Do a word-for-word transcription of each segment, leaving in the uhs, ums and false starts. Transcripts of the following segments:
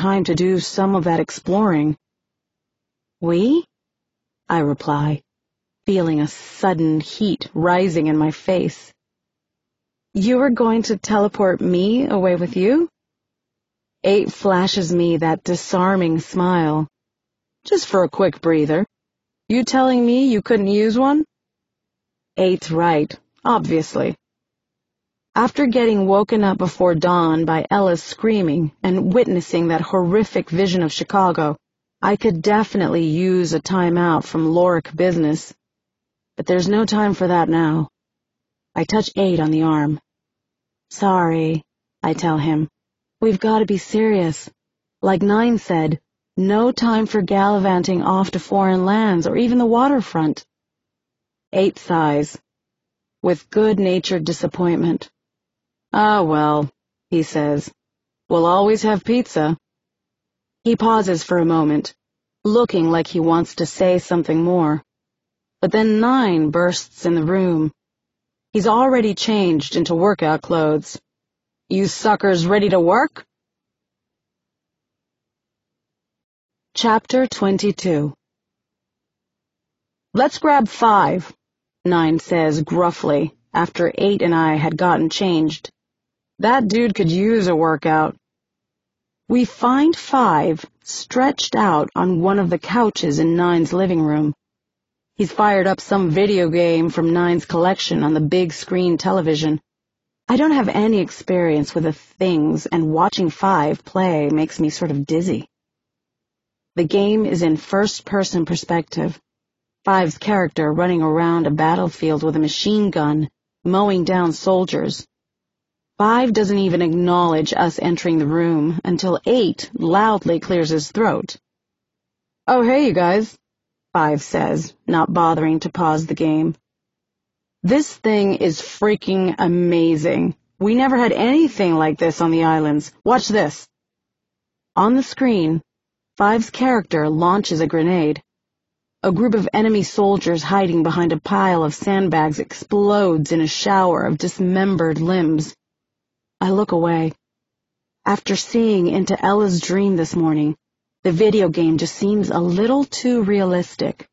time to do some of that exploring. We? I reply, feeling a sudden heat rising in my face. You were going to teleport me away with you? Eight flashes me that disarming smile. Just for a quick breather. You telling me you couldn't use one? Eight's right, obviously. After getting woken up before dawn by Ella's screaming and witnessing that horrific vision of Chicago, I could definitely use a timeout from Lorik business. But there's no time for that now. I touch Eight on the arm. Sorry, I tell him. We've got to be serious. Like Nine said, no time for gallivanting off to foreign lands or even the waterfront. Eight sighs, with good-natured disappointment. Ah, well, he says, we'll always have pizza. He pauses for a moment, looking like he wants to say something more. But then Nine bursts in the room. He's already changed into workout clothes. You suckers ready to work? Chapter twenty-two. Let's grab Five, Nine says gruffly, after Eight and I had gotten changed. That dude could use a workout. We find Five stretched out on one of the couches in Nine's living room. He's fired up some video game from Nine's collection on the big screen television. I don't have any experience with the things, and watching Five play makes me sort of dizzy. The game is in first-person perspective. Five's character running around a battlefield with a machine gun, mowing down soldiers. Five doesn't even acknowledge us entering the room until Eight loudly clears his throat. Oh, hey, you guys, Five says, not bothering to pause the game. This thing is freaking amazing. We never had anything like this on the islands. Watch this. On the screen, Five's character launches a grenade. A group of enemy soldiers hiding behind a pile of sandbags explodes in a shower of dismembered limbs. I look away. After seeing into Ella's dream this morning, the video game just seems a little too realistic.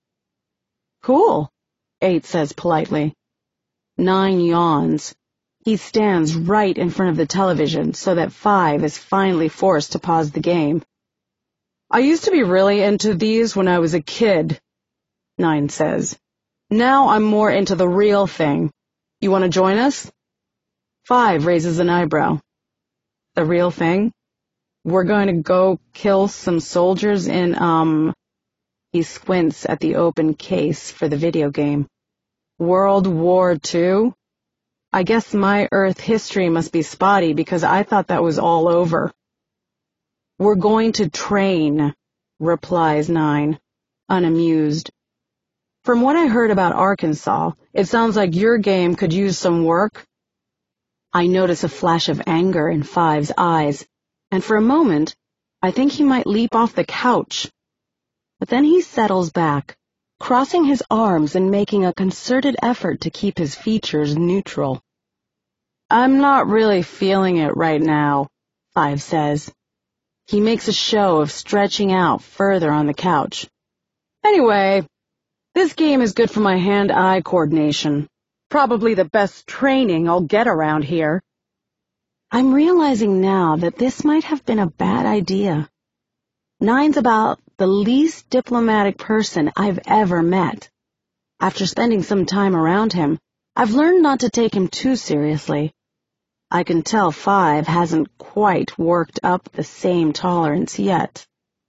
Cool, Eight says politely. Nine yawns. He stands right in front of the television so that Five is finally forced to pause the game. I used to be really into these when I was a kid, Nine says. Now I'm more into the real thing. You want to join us? Five raises an eyebrow. The real thing? We're going to go kill some soldiers in, um... He squints at the open case for the video game. World War Two? I guess my Earth history must be spotty because I thought that was all over. We're going to train, replies Nine, unamused. From what I heard about Arkansas, it sounds like your game could use some work. I notice a flash of anger in Five's eyes, and for a moment, I think he might leap off the couch. But then he settles back, crossing his arms and making a concerted effort to keep his features neutral. I'm not really feeling it right now, Five says. He makes a show of stretching out further on the couch. Anyway, this game is good for my hand-eye coordination. Probably the best training I'll get around here. I'm realizing now that this might have been a bad idea. Nine's about the least diplomatic person I've ever met. After spending some time around him, I've learned not to take him too seriously. I can tell Five hasn't quite worked up the same tolerance yet.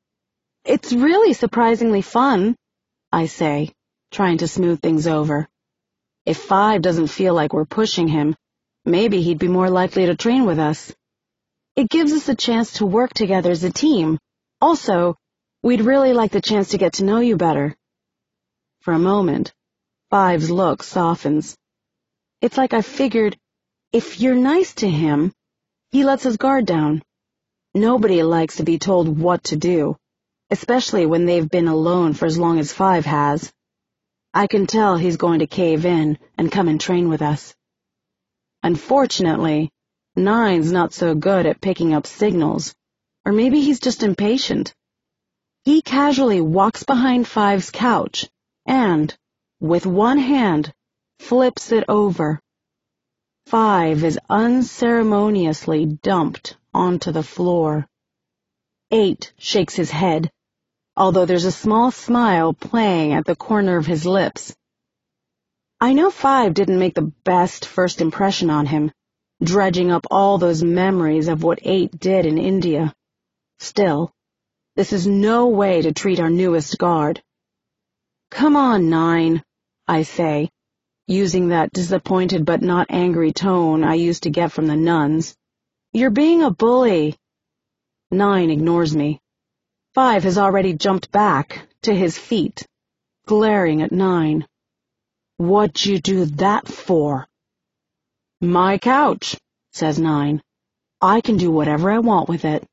It's really surprisingly fun, I say, trying to smooth things over. If Five doesn't feel like we're pushing him, maybe he'd be more likely to train with us. It gives us a chance to work together as a team. Also, we'd really like the chance to get to know you better. For a moment, Five's look softens. It's like I figured, if you're nice to him, he lets his guard down. Nobody likes to be told what to do, especially when they've been alone for as long as Five has. I can tell he's going to cave in and come and train with us. Unfortunately, Nine's not so good at picking up signals, Or maybe he's just impatient. He casually walks behind Five's couch and, with one hand, flips it over. Five is unceremoniously dumped onto the floor. Eight shakes his head, although there's a small smile playing at the corner of his lips. I know Five didn't make the best first impression on him, dredging up all those memories of what Eight did in India. Still, this is no way to treat our newest guard. Come on, Nine, I say, using that disappointed but not angry tone I used to get from the nuns. You're being a bully. Nine ignores me. Five has already jumped back to his feet, glaring at Nine. What'd you do that for? My couch, says Nine. I can do whatever I want with it.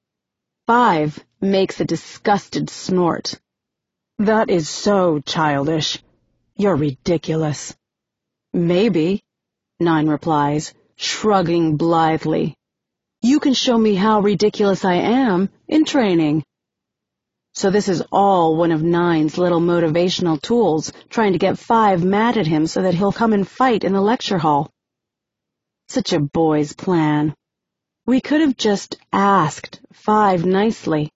Five makes a disgusted snort. That is so childish. You're ridiculous. Maybe, Nine replies, shrugging blithely. You can show me how ridiculous I am in training. So this is all one of Nine's little motivational tools, trying to get Five mad at him so that he'll come and fight in the lecture hall. Such a boy's plan. We could have just asked Five nicely.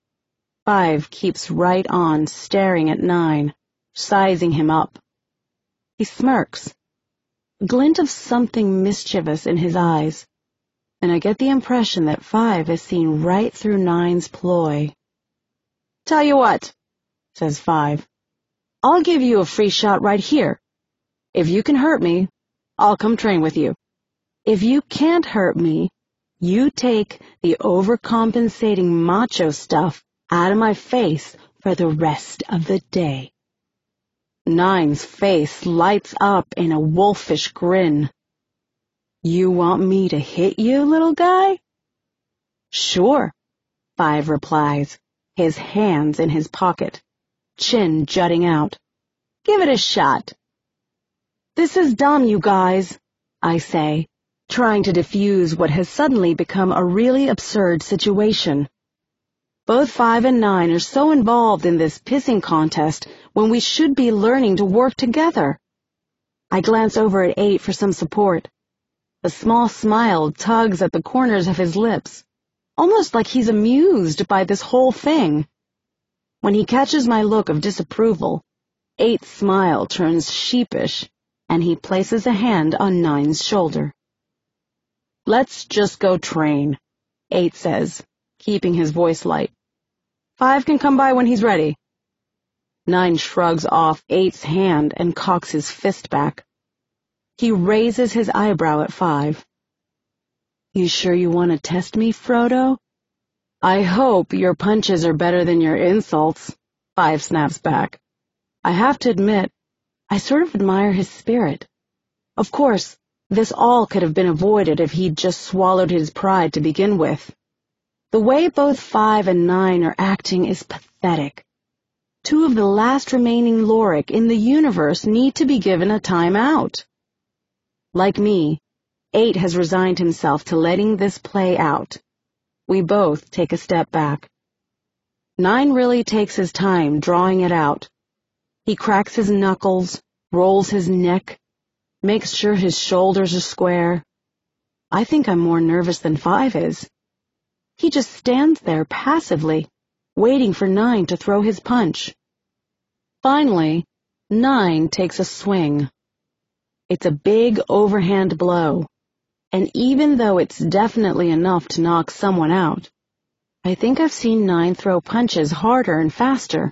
Five keeps right on staring at Nine, sizing him up. He smirks, a glint of something mischievous in his eyes, and I get the impression that Five has seen right through Nine's ploy. Tell you what, says Five. I'll give you a free shot right here. If you can hurt me, I'll come train with you. If you can't hurt me, you take the overcompensating macho stuff out of my face for the rest of the day. Nine's face lights up in a wolfish grin. You want me to hit you, little guy? Sure, Five replies, his hands in his pocket, chin jutting out. Give it a shot. This is dumb, you guys, I say, trying to defuse what has suddenly become a really absurd situation. Both Five and Nine are so involved in this pissing contest when we should be learning to work together. I glance over at Eight for some support. A small smile tugs at the corners of his lips, almost like he's amused by this whole thing. When he catches my look of disapproval, Eight's smile turns sheepish, and he places a hand on Nine's shoulder. Let's just go train, Eight says, keeping his voice light. Five can come by when he's ready. Nine shrugs off Eight's hand and cocks his fist back. He raises his eyebrow at Five. You sure you want to test me, Frodo? I hope your punches are better than your insults, Five snaps back. I have to admit, I sort of admire his spirit. Of course, this all could have been avoided if he'd just swallowed his pride to begin with. The way both Five and Nine are acting is pathetic. Two of the last remaining Lorik in the universe need to be given a time out. Like me, Eight has resigned himself to letting this play out. We both take a step back. Nine really takes his time drawing it out. He cracks his knuckles, rolls his neck, makes sure his shoulders are square. I think I'm more nervous than Five is. He just stands there passively, waiting for Nine to throw his punch. Finally, Nine takes a swing. It's a big overhand blow, and even though it's definitely enough to knock someone out, I think I've seen Nine throw punches harder and faster.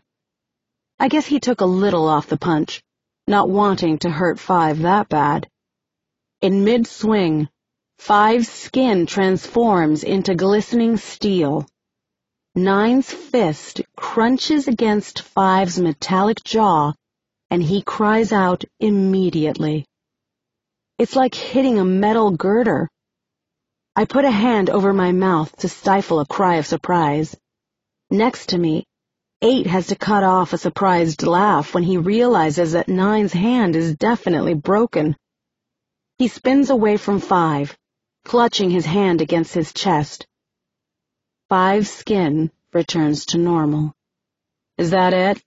I guess he took a little off the punch, not wanting to hurt Five that bad. In mid-swing, Five's skin transforms into glistening steel. Nine's fist crunches against Five's metallic jaw, and he cries out immediately. It's like hitting a metal girder. I put a hand over my mouth to stifle a cry of surprise. Next to me, Eight has to cut off a surprised laugh when he realizes that Nine's hand is definitely broken. He spins away from Five, clutching his hand against his chest. Five's skin returns to normal. Is that it?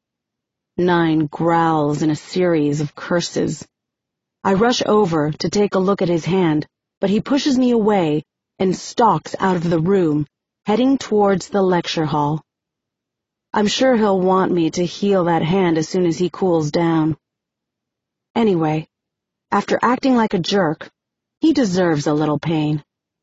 Nine growls in a series of curses. I rush over to take a look at his hand, but he pushes me away and stalks out of the room, heading towards the lecture hall. I'm sure he'll want me to heal that hand as soon as he cools down. Anyway, after acting like a jerk, he deserves a little pain.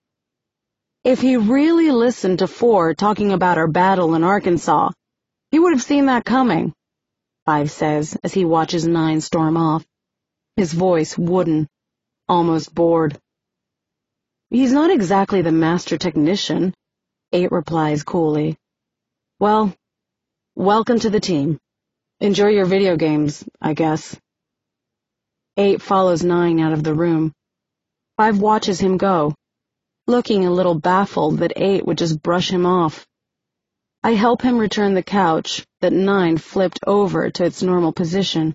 If he really listened to Four talking about our battle in Arkansas, he would have seen that coming, Five says as he watches Nine storm off, his voice wooden, almost bored. He's not exactly the master technician, Eight replies coolly. Well, welcome to the team. Enjoy your video games, I guess. Eight follows Nine out of the room. Five watches him go, looking a little baffled that Eight would just brush him off. I help him return the couch that Nine flipped over to its normal position.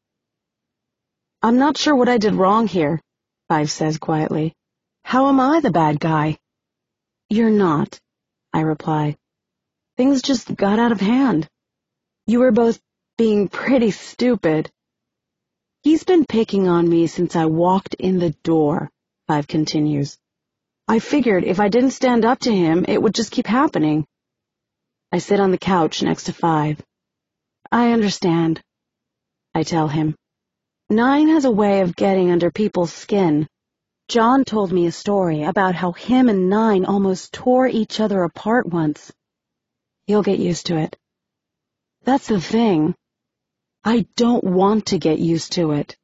I'm not sure what I did wrong here, Five says quietly. How am I the bad guy? You're not, I reply. Things just got out of hand. You were both being pretty stupid. He's been picking on me since I walked in the door, Five continues. I figured if I didn't stand up to him, it would just keep happening. I sit on the couch next to Five. I understand, I tell him. Nine has a way of getting under people's skin. John told me a story about how him and Nine almost tore each other apart once. You'll get used to it. That's the thing. I don't want to get used to it.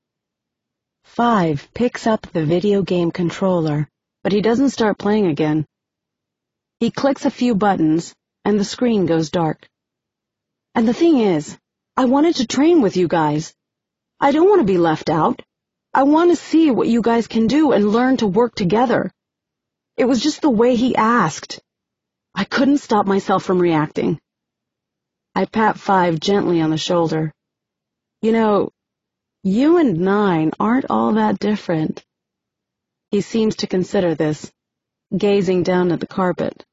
Five picks up the video game controller, but he doesn't start playing again. He clicks a few buttons, and the screen goes dark. And the thing is, I wanted to train with you guys. I don't want to be left out. I want to see what you guys can do and learn to work together. It was just the way he asked. I couldn't stop myself from reacting. I pat Five gently on the shoulder. You know, you and Nine aren't all that different. He seems to consider this, gazing down at the carpet.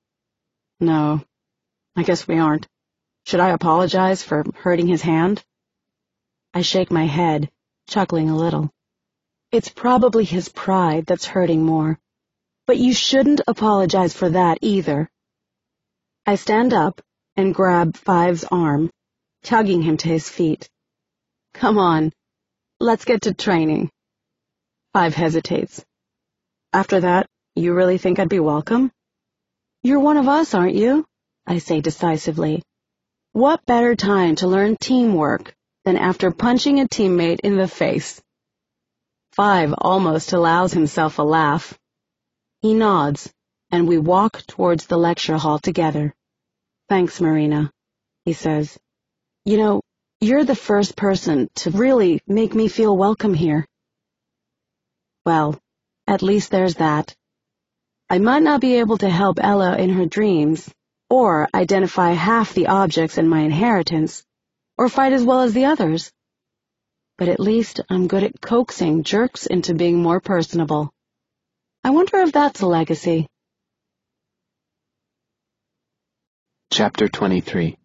No, I guess we aren't. Should I apologize for hurting his hand? I shake my head, chuckling a little. It's probably his pride that's hurting more, but you shouldn't apologize for that either. I stand up and grab Five's arm, tugging him to his feet. Come on, let's get to training. Five hesitates. After that, you really think I'd be welcome? You're one of us, aren't you? I say decisively. What better time to learn teamwork than after punching a teammate in the face? Five almost allows himself a laugh. He nods, and we walk towards the lecture hall together. Thanks, Marina, he says. You know, you're the first person to really make me feel welcome here. Well, at least there's that. I might not be able to help Ella in her dreams, or identify half the objects in my inheritance, or fight as well as the others. But at least I'm good at coaxing jerks into being more personable. I wonder if that's a legacy. Chapter twenty-three.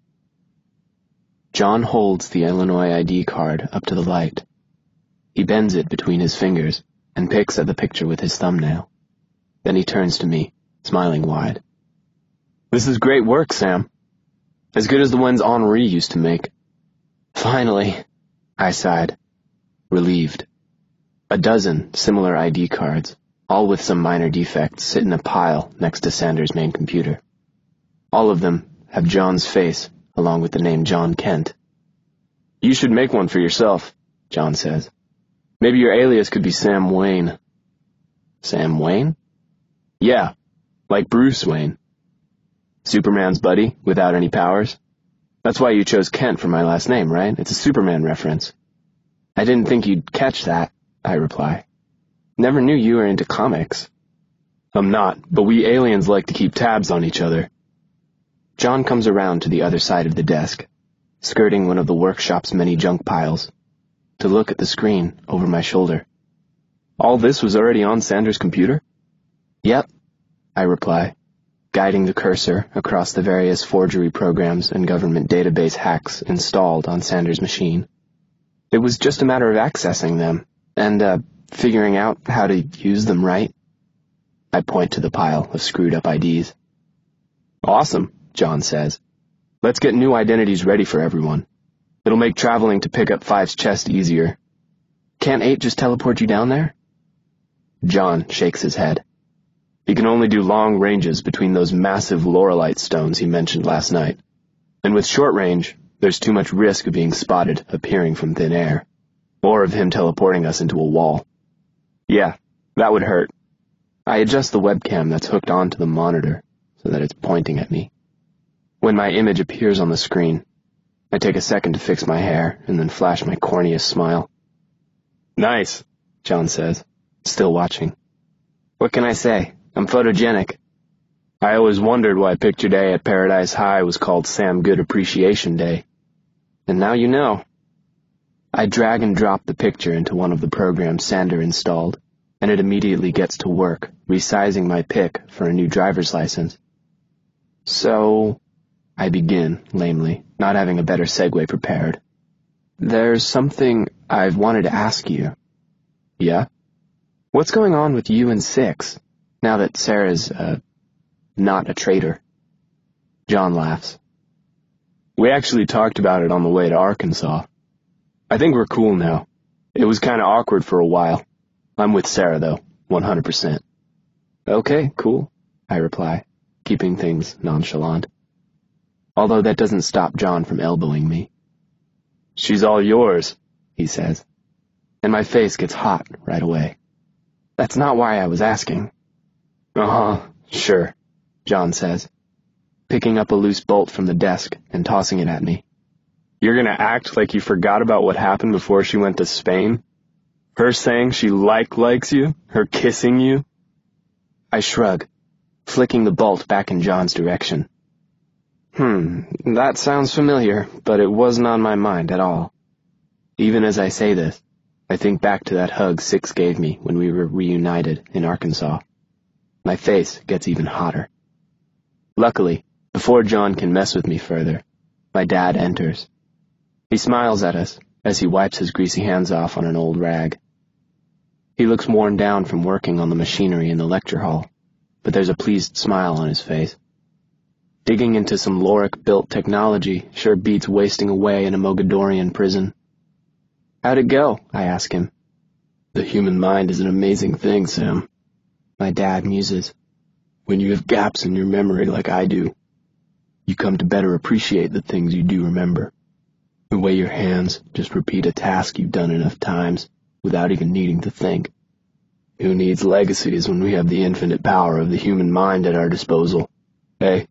John holds the Illinois I D card up to the light. He bends it between his fingers and picks at the picture with his thumbnail. Then he turns to me, smiling wide. This is great work, Sam. As good as the ones Henri used to make. Finally, I sighed, relieved. A dozen similar I D cards, all with some minor defects, sit in a pile next to Sanders' main computer. All of them have John's face, along with the name John Kent. You should make one for yourself, John says. Maybe your alias could be Sam Wayne. Sam Wayne? Yeah, like Bruce Wayne. Superman's buddy, without any powers. That's why you chose Kent for my last name, right? It's a Superman reference. I didn't think you'd catch that, I reply. Never knew you were into comics. I'm not, but we aliens like to keep tabs on each other. John comes around to the other side of the desk, skirting one of the workshop's many junk piles, to look at the screen over my shoulder. All this was already on Sanders' computer? Yep, I reply. guiding the cursor across the various forgery programs and government database hacks installed on Sanders' machine. It was just a matter of accessing them and, uh, figuring out how to use them right. I point to the pile of screwed-up I Ds. Awesome, John says. Let's get new identities ready for everyone. It'll make traveling to pick up Five's chest easier. Can't Eight just teleport you down there? John shakes his head. He can only do long ranges between those massive Lorelite stones he mentioned last night. And with short range, there's too much risk of being spotted appearing from thin air, or of him teleporting us into a wall. Yeah, that would hurt. I adjust the webcam that's hooked onto the monitor so that it's pointing at me. When my image appears on the screen, I take a second to fix my hair and then flash my corniest smile. Nice, John says, still watching. What can I say? I'm photogenic. I always wondered why picture day at Paradise High was called Sam Good Appreciation Day. And now you know. I drag and drop the picture into one of the programs Sander installed, and it immediately gets to work, resizing my pic for a new driver's license. So, I begin, lamely, not having a better segue prepared. There's something I've wanted to ask you. Yeah? What's going on with you and Six, now that Sarah's, uh, not a traitor? John laughs. We actually talked about it on the way to Arkansas. I think we're cool now. It was kind of awkward for a while. I'm with Sarah, though, one hundred percent. Okay, cool, I reply, keeping things nonchalant. Although that doesn't stop John from elbowing me. She's all yours, he says, and my face gets hot right away. That's not why I was asking. Uh-huh, sure, John says, picking up a loose bolt from the desk and tossing it at me. You're gonna act like you forgot about what happened before she went to Spain? Her saying she like likes you? Her kissing you? I shrug, flicking the bolt back in John's direction. Hmm, that sounds familiar, but it wasn't on my mind at all. Even as I say this, I think back to that hug Six gave me when we were reunited in Arkansas. My face gets even hotter. Luckily, before John can mess with me further, my dad enters. He smiles at us as he wipes his greasy hands off on an old rag. He looks worn down from working on the machinery in the lecture hall, but there's a pleased smile on his face. Digging into some Lorik-built technology sure beats wasting away in a Mogadorian prison. How'd it go? I ask him. The human mind is an amazing thing, Sam. My dad muses. When you have gaps in your memory like I do, you come to better appreciate the things you do remember. The way your hands just repeat a task you've done enough times without even needing to think. Who needs legacies when we have the infinite power of the human mind at our disposal? Hey?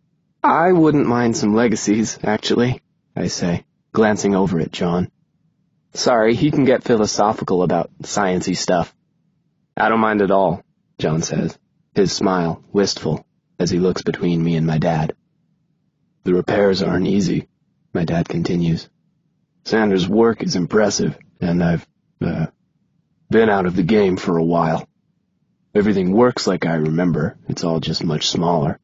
I wouldn't mind some legacies, actually, I say, glancing over at John. Sorry, he can get philosophical about science-y stuff. I don't mind at all, John says, his smile wistful as he looks between me and my dad. The repairs aren't easy, my dad continues. Sanders' work is impressive, and I've, uh, been out of the game for a while. Everything works like I remember, it's all just much smaller.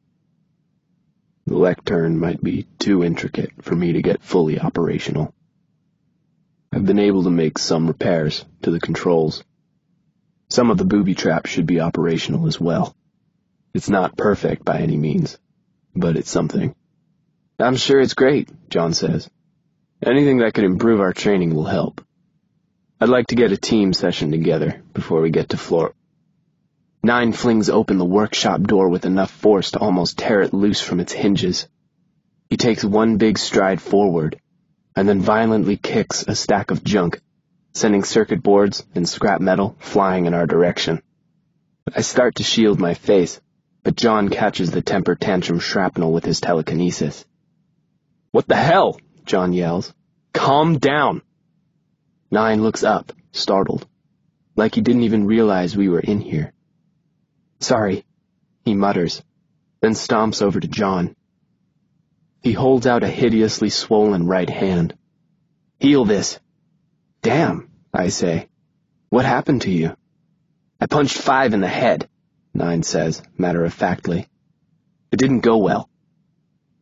The lectern might be too intricate for me to get fully operational. I've been able to make some repairs to the controls. Some of the booby traps should be operational as well. It's not perfect by any means, but it's something. I'm sure it's great, John says. Anything that could improve our training will help. I'd like to get a team session together before we get to floor. Nine flings open the workshop door with enough force to almost tear it loose from its hinges. He takes one big stride forward, and then violently kicks a stack of junk, sending circuit boards and scrap metal flying in our direction. I start to shield my face, but John catches the temper tantrum shrapnel with his telekinesis. What the hell? John yells. Calm down. Nine looks up, startled, like he didn't even realize we were in here. Sorry, he mutters, then stomps over to John. He holds out a hideously swollen right hand. Heal this. Damn, I say. What happened to you? I punched Five in the head, Nine says, matter-of-factly. It didn't go well.